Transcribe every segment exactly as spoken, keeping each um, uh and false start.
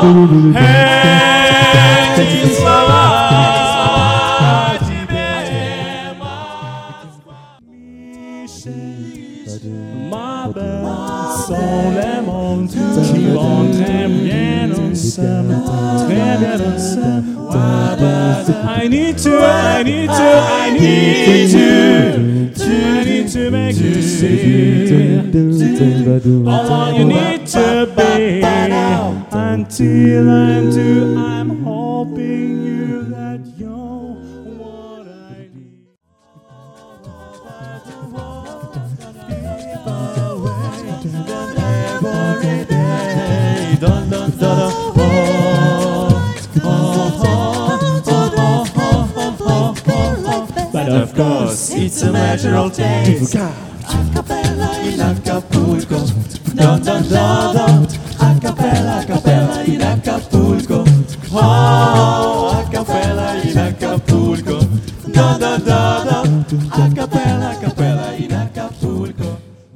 эти слова тебе, ma belle, sont les mondes qui vont très bien ensemble, très bien ensemble. I need to, I need to, I need to, I need to make you see all you need to be. Until I'm due, I'm hoping you that you're what I need. Every day, dun dun dun but of course, it's a natural taste. Acapella in Acapulco, dun dun dun dun. Acapella, acapella in Acapulco. Oh, acapella in Acapulco, dun dun dun dun. Acapella, acapella in Acapulco.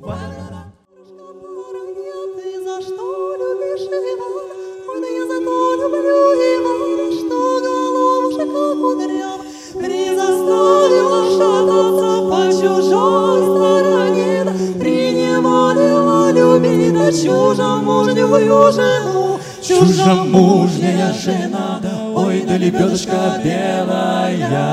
Ты за что любишь Ивана? Ой, да я за то люблю Ивана, что головушка кудрява призаставила шататься по чужой стороне, приневолила любить на чужемужнюю жену. Чужемужняя жена, ой, да лебедушка белая,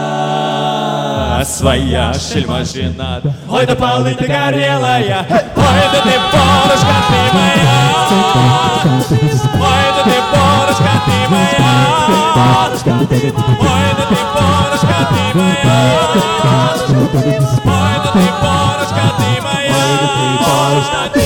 своя шельма жена, ой, да полы ты горелая, ой, да ты полушка ты моя, ой, да ты полушка ты моя, ой, да ты полушка ты моя, ой, да ты полушка ты моя.